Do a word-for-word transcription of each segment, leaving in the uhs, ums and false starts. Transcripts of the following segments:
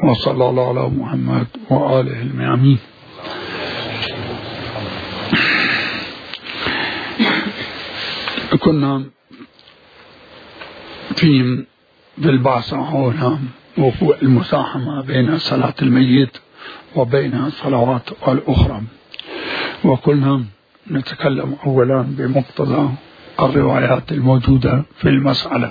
وصلى الله على محمد وآله الميامين. كنا في بالبعث هنا وفوق المزاحمة بين صلاة الميت وبين الصلوات الأخرى، وكنا نتكلم أولا بمقتضى الروايات الموجودة في المسألة.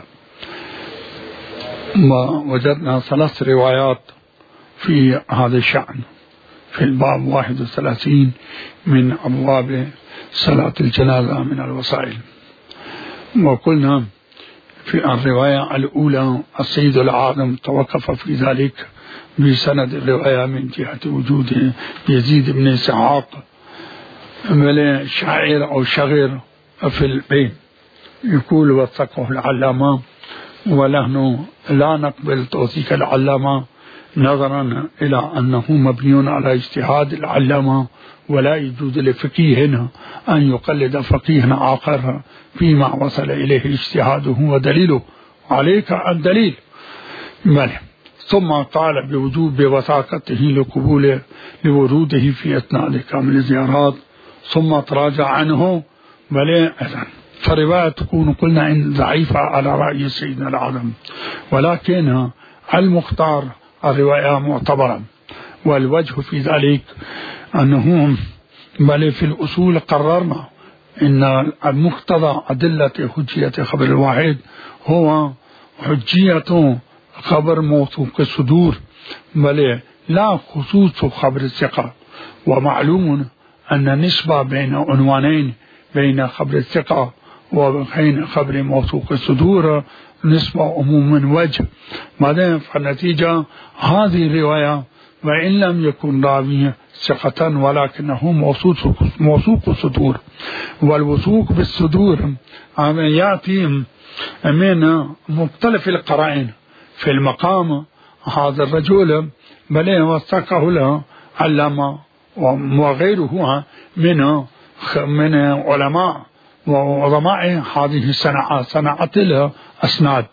ووجدنا ثلاث روايات في هذا الشأن في الباب واحد وثلاثين من أبواب صلاة الجنازة من الوسائل. وقلنا في الرواية الأولى السيد العاظم توقف في ذلك بسند الرواية من جهة وجود يزيد بن إسحاق شاعر أو شغير في البين، يقول وثقه العلامة، ونحن لا نقبل توثيق العلامة نظرا إلى أنه مبني على اجتهاد العلامة، ولا يجوز لفقيه أن يقلد فقيه آخر فيما وصل إليه اجتهاده ودليله عليك الدليل. ثم قال بوجوب وثاقته لقبول لوروده في أثناء كامل الزيارات، ثم تراجع عنه. بل فرواية تكون قلنا إن ضعيفة على رأي سيدنا العظم، ولكن المختار الرواية معتبرة. والوجه في ذلك أنه بل في الأصول قررنا إن المقتضى أدلة حجية خبر الواحد هو حجية خبر موثوق الصدور، بل لا خصوص خبر الثقة. ومعلوم أن النسبة بين عنوانين بين خبر الثقة وبين خبر موثوق الصدور نسبة عموم وجه. بعدين فالنتيجة هذه الرواية وإن لم يكن راوي ثقة ولكنه موثوق الصدور، والوثوق بالصدور يأتي من مختلف القرائن. في المقام هذا الرجل بل وثقه له علامة وغيره من من علماء وعظماء هذه الصناعة صناعة الأسناد،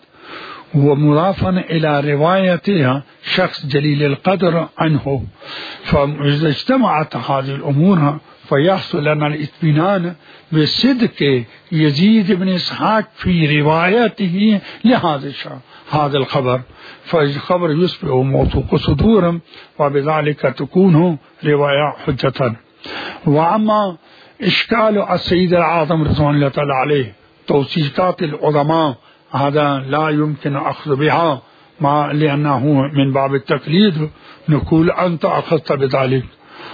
ومضافا إلى روايتها شخص جليل القدر عنه. فإذا اجتمعت هذه الأمور فيحصل لنا الاطمئنان بصدق يزيد بن إسحاق في روايته لهذا هذا الخبر، فالخبر يصبح موثوق صدورا، وبذلك تكون رواية حجة. وأما إشكال السيد العاظم رضوان الله تعالى عليه توثيقات العظماء هذا لا يمكن أخذ بها، ما لأنه من باب التقليد نقول أنت أخذت بذلك.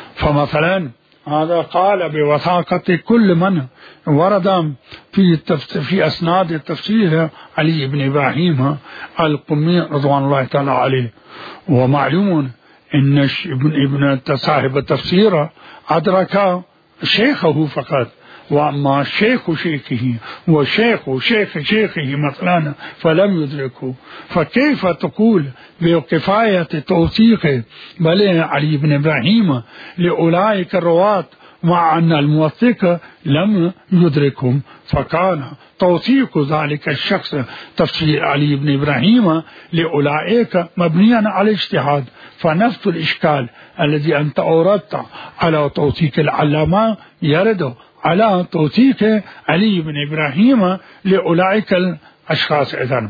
فمثلا هذا قال بوثاقة كل من ورد في في أسناد التفسير علي بن إبراهيم القمي رضوان الله تعالى عليه. ومعلوم إن ابن ابن صاحب التفسير أدرك شيخه فقط، وأما شيخ شيخه وشيخ شيخ شيخه مثلا فلم يدركه، فكيف تقول بكفاية توثيق بل علي بن إبراهيم لأولئك الرواة مع أن الموثق لم يدركهم؟ فكان توثيق ذلك الشخص تفسير علي بن إبراهيم لأولئك مبنيا على اجتهاد. فنفس الإشكال الذي أنت أوردت على توثيق العلامة يرد على توثيق علي بن إبراهيم لأولئك الأشخاص إذن.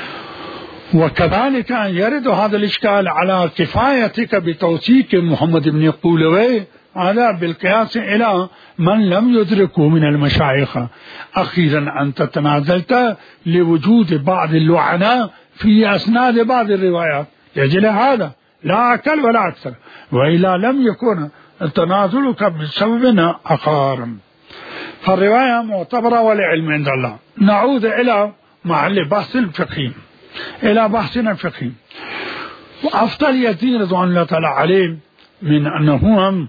وكذلك يرد هذا الإشكال على كفايتك بتوثيق محمد بن قولوي هذا بالقياس إلى من لم يدركه من المشايخ. أخيرا أنت تنازلت لوجود بعض اللعنة في أسناد بعض الروايات، يجل هذا لا أقل ولا أكثر، وإلا لم يكن تنازلك بسبب آخر. فالرواية معتبرة والعلم عند الله. نعود إلى محل بحث الفقهي، إلى بحثنا الفقهي. وأفضل يزيد رضوان الله تعالى عليه من أنه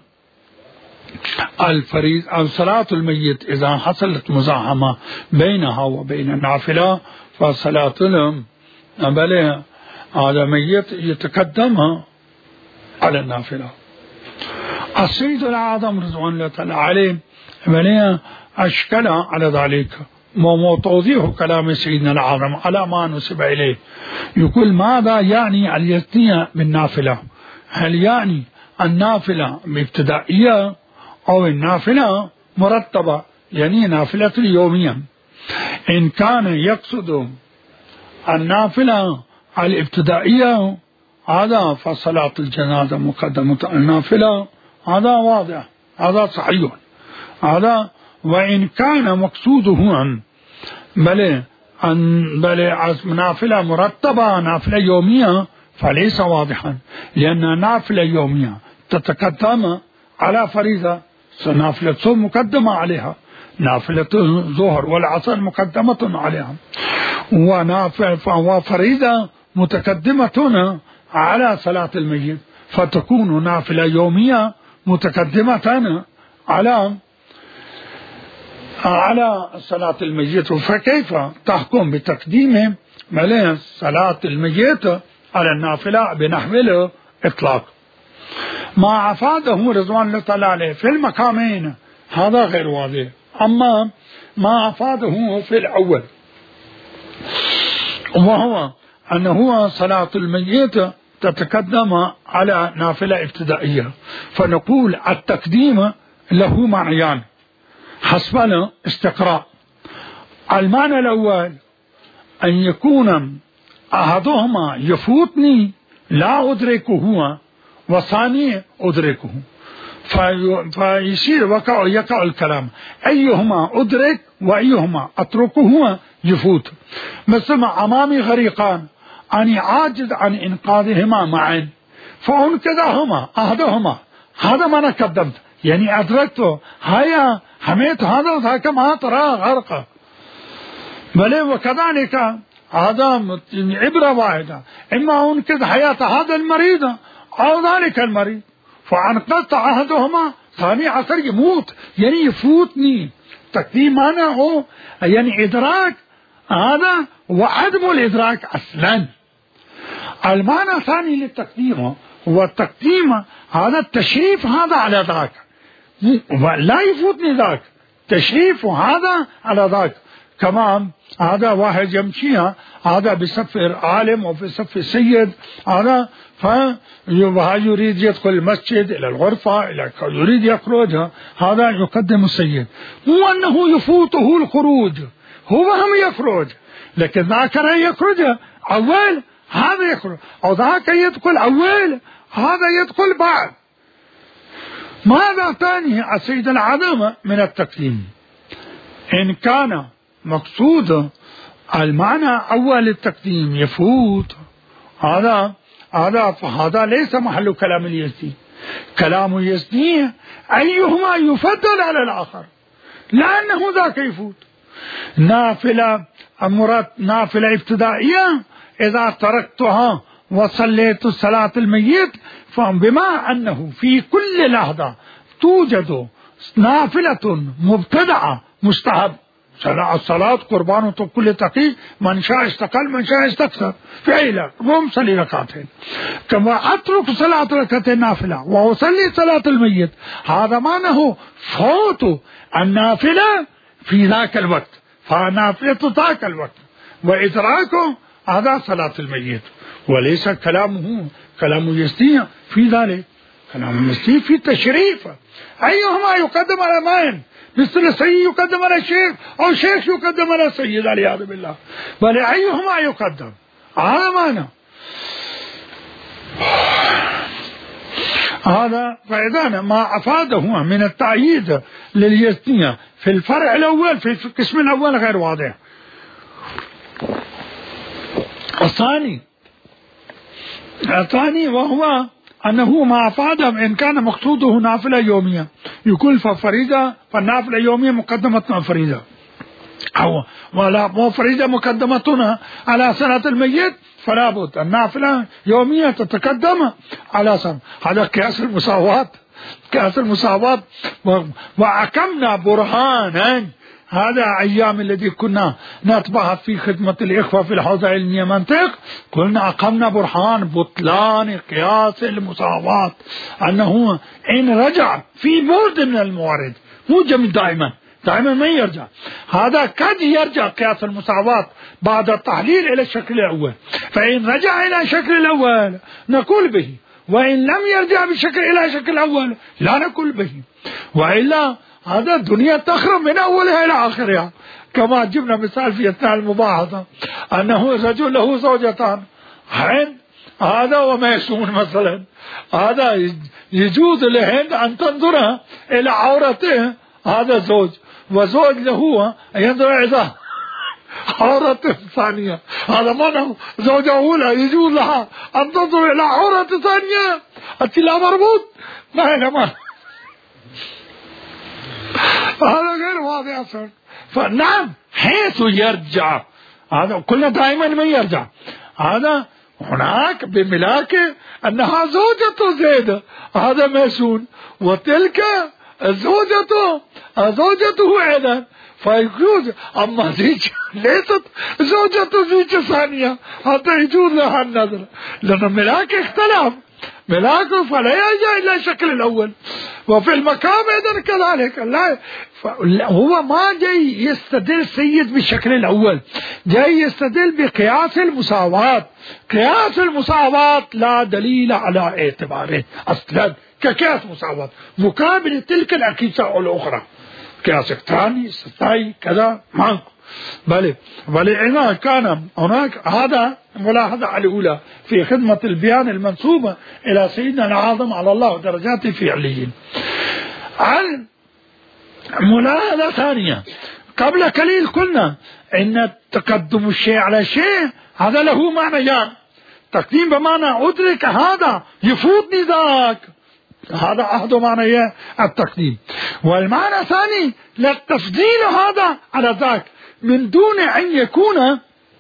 الفريض أو صلاة الميت إذا حصلت مزاحمة بينها وبين النافلة فصلاة بل هذا ميت يتقدم على النافلة. السيد الأعظم رضوان الله تعالى عليه بل أشكل على ذلك وتوضيح كلام سيدنا العظم على ما نسب إليه. يقول ماذا يعني اليزنية بالنافلة؟ هل يعني النافلة ابتدائية أو النافلة مرتبة، يعني نافلة اليومية؟ إن كان يقصد النافلة الابتدائية هذا فصلاة الجنازة مقدمة النافلة، هذا واضح، هذا صحيح هذا. وإن كان مقصوده بل أن بل نافلة مرتبة نافلة يومية فليس واضحا، لأن نافلة يومية تتقدم على فريضة، نافلة الصبح مقدمة عليها، نافلة الظهر والعصر مقدمة عليها، وفريضة متقدمة على صلاة الميت، فتكون نافلة يومية متقدمة على على صلاة الميت. فكيف تحكم بتقديم صلاة الميت على النافلة بنحو الإطلاق؟ ما أفاده رضوان الله تعالى عليه في المقامين هذا غير واضح. أما ما أفاده في الأول وهو أنه صلاة الميت تتقدم على نافلة ابتدائية، فنقول التقديم له معنيان حسب الاستقراء. المعنى الأول أن يكون أحدهما يفوتني لا أدركه والثاني أدركه، في فيصير وقع يقع الكلام أيهما أدرك وأيهما أتركه يفوت. مثلا أمامي غريقان أنا عاجز عن إنقاذهما معا فأنقذهما أحدهما، هذا ما أنا قدمت، يعني أدركته، هيا حميت هذا وذاك ما ترى غرقه. بل وكذلك هذا عبرة واحدة، إما أنقذ حياة هذا المريض أو ذلك المريض، فأنقذت أحدهما ثاني عصر يموت، يعني يفوتني. تقديم أنا هو يعني إدراك، هذا وعدم الإدراك أصلا. المعنى الثاني للتقديم هو التقديم هذا التشريف هذا على ذاك، لا يفوتني ذاك، تشريف هذا على ذاك. كمان هذا واحد يمشيها هذا بصف عالم وفي صف سيد، هذا فيريد يدخل المسجد إلى الغرفة إلى يريد يخرج، هذا يقدم السيد، مو أنه يفوته الخروج، هو هم يخرج، لكن ذاك يخرج أول هذا يخرج، أو ذاك يدخل أول هذا يدخل بعد. ماذا تاني السيد العظم من التقديم؟ إن كان مقصود المعنى أول التقديم يفوت، هذا هذا فهذا ليس محل كلام اليزدي. كلام اليزدي أيهما يفضل على الآخر، لأنه ذاك يفوت. نافلة مراد نافلة ابتدائية إذا تركتها وصليت صلاة الميت، فبما أنه في كل لحظة توجد نافلة مبتدعة مستحب، الصلاة قربان كل تقي، من شاء استقل من شاء استكثر، فعلا قوم صلي ركعتين، كما أترك صلاة ركعتين نافلة وأصلي صلاة الميت، هذا معناه فوت النافلة في ذاك الوقت، فنافلة ذاك الوقت وإدراكه هذا صلاة الميت، وليس كلامه كلام يزدي في ذلك. كلام يزدي في تشريف، أيهما يقدم على من؟ مثل سيد يقدم على الشيخ أو شيخ يقدم على سيد والعياذ بالله، بل أيهما يقدم، هذا معنى هذا. فإذا ما أفاده من التأييد لليزدية في الفرع الأول في القسم الأول غير واضح. الثاني الثاني وهو أنه ما أفاده إن كان مقصوده نافلة يومية، يقول ففريضة فالنافلة يومية مقدمة على فريضة، أو ولا فريضة مقدمة على صلاة الميت، فلا بد النافلة يومية تتقدم على صلاة. هذا قياس المساواة، قياس المساواة. وأقمنا برهانا، هذا أيام الذي كنا نتبعث في خدمة الإخوة في الحوزة العلمية منطق، قلنا أقمنا برهان بطلان قياس المساواة، أنه إن رجع في بعد من الموارد، مو جميع دائما دائما ما يرجع. هذا قد يرجع قياس المساواة بعد التحليل إلى الشكل الأول، فإن رجع إلى الشكل الأول نقول به، وإن لم يرجع بالشكل إلى الشكل الأول لا نقول به، وإلا هذا الدنيا تخرب من أولها إلى آخرها. كما جبنا مثال في أثناء المباحثة أنه رجل له زوجتان، هند هذا وميسون مثلا، هذا يجوز لهند أن تنظر إلى عورته هذا زوج، وزوج له أن ينظر إلى عورته ثانية. هذا معنى زوجة أولى يجوز لها أن تنظر إلى عورة ثانية، التلا مربوط ما هنا ما هذا غير واضح أصلا. فنعم حيث يرجع هذا كلنا دائما ما يرجع. هذا هناك بملاكه أنها زوجة زيد هذا ميسون، وتلك زوجته زوجته أيضا، فيجوز. أما زيج ليست زوجة زيج ثانية حتى يجوز لها النظر، لأن ملاك اختلف ملاكه فلا يرجع إلى الشكل الأول. وفي المقام أيضا كذلك، لا هو ما جاي يستدل سيد بالشكل الأول، جاي يستدل بقياس المساواة. قياس المساواة لا دليل على اعتباره أصلا كقياس مساواة مقابل تلك الأقيسة الأخرى، قياس الثاني استثنائي كذا معك. بل بل إذا كان هناك هذا ملاحظة الأولى في خدمة البيان المنسوبة إلى سيدنا الأعظم على الله درجاته في عليين. عن ملاحظة ثانية قبل قليل قلنا إن تقدم الشيء على شيء هذا له معنيان، تقديم بمعنى أدرك هذا يفوتني ذاك، هذا أحد معنى التقديم، والمعنى الثاني للتفضيل هذا على ذاك من دون أن يكون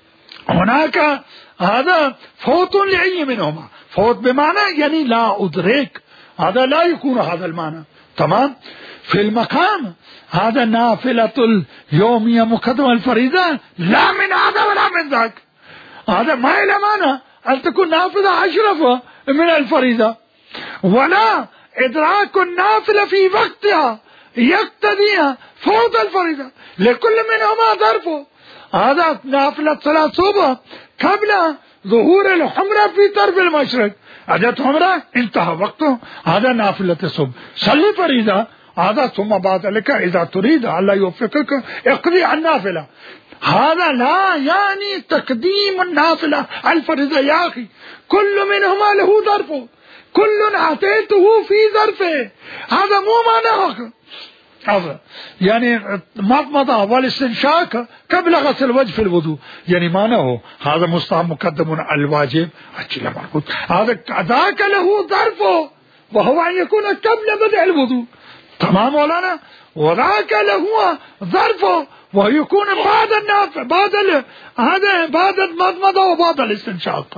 هناك هذا فوت لأي منهما. فوت بمعنى يعني لا أدرك، هذا لا يكون هذا المعنى. تمام. في المقام هذا نافلة اليومية مقدمة الفريضة لا من هذا ولا من ذاك، هذا ما إلى معنى أن تكون نافلة أشرف من الفريضة، ولا إدراك النافلة في وقتها يقتضي فوت الفريضة، لكل منهما ظرفه. هذا نافلة صلاة الصبح قبل ظهور الحمرة في طرف المشرق، أجت حمرة انتهى وقته، هذا نافلة الصبح. صلي فريضة هذا، ثم بعد ذلك إذا تريد الله يوفقك اقضي النافلة. هذا لا يعني تقديم النافلة الفريضة يا أخي، كل منهما له ظرفه، كل أعطيته في ظرفه، هذا مو معناه هذا يعني مضمضة والاستنشاق قبل غسل الوجه في الوضوء، يعني معناه هذا مستحب مقدم على الواجب، هذا ذاك له ظرفه وهو أن يكون قبل بدء الوضوء. تمام مولانا. وذاك له ظرفه ويكون بعد النافع بعد هذا بعد المضمضة وبعد الاستنشاق.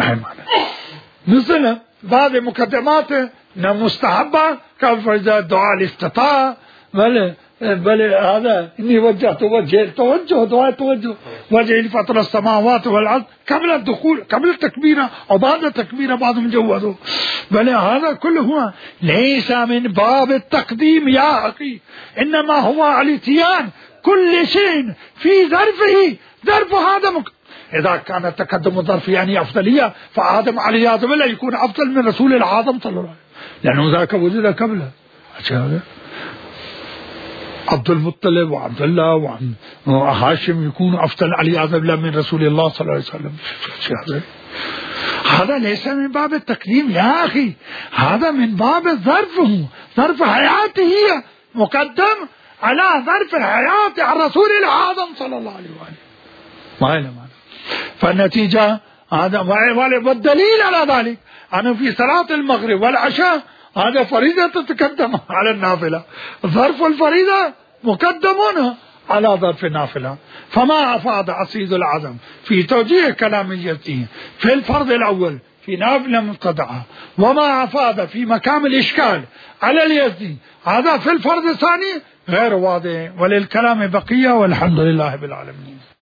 مثل بعض مقدمات مستحبة كفرض دعاء الافتتاح، بل بل هذا إني وجهت وجهي توجه دعاء توجه وجهي فطر السماوات والأرض قبل الدخول قبل التكبيرة أو بعد التكبيرة بعضهم جوزوا، بل هذا كله ليس من باب التقديم يا أخي، إنما هو الاتيان كل شيء في ظرفه. ظرف هذا مك... إذا كان التقدم الظرف يعني أفضلية فآدم عليه بالله يكون أفضل من رسول العظم صلى الله عليه وسلم، لأنه ذاك وجد قبله. عبد المطلب وعبد الله وهاشم يكون أفضل عليه بالله من رسول الله صلى الله عليه وسلم. هذا ليس من باب التقديم يا أخي، هذا من باب ظرفه، ظرف حياته مقدم على ظرف الحياة على الرسول العظم صلى الله عليه وآله. ما هي معنى. فالنتيجة هذا، والدليل على ذلك أنه في صلاة المغرب والعشاء هذا فريضة تتقدم على النافلة، ظرف الفريضة مقدم على ظرف النافلة. فما أفاد عصيد العظم في توجيه كلاميته في الفرض الأول في نافلة مبتدعة، وما أفاد في مقام الإشكال على اليزدي هذا في الفرض الثاني غير واضح، وللكلام بقية، والحمد لله بالعالمين.